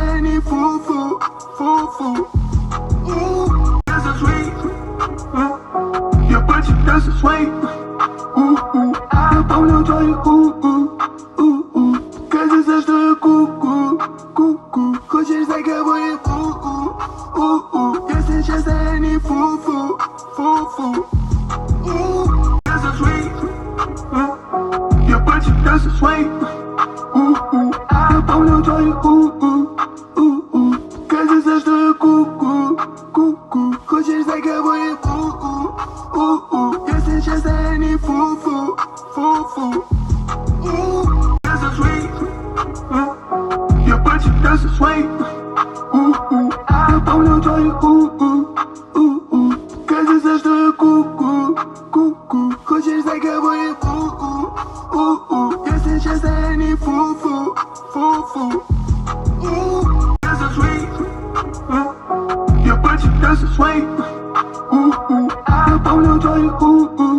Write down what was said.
они фу-фу, фу-фу. You're so sweet. Я по тебе со своим. Я помню твою кажется, что я ку-ку. Хочешь за кого я если честно, я не фу-фу, фу-фу. You're so sweet. Я по тебе со своим. Я помню твою кажется, что я ку-ку. Хочешь за кого я если честно, я не фу-фу, фу-фу. You're so sweet. Я по тебе со своим. Я помню твою кажется, что я ку-ку. Хочешь за кого я если честно, я не фу-фу, фу-фу. You're so sweet. Я по тебе со своим. Я помню твою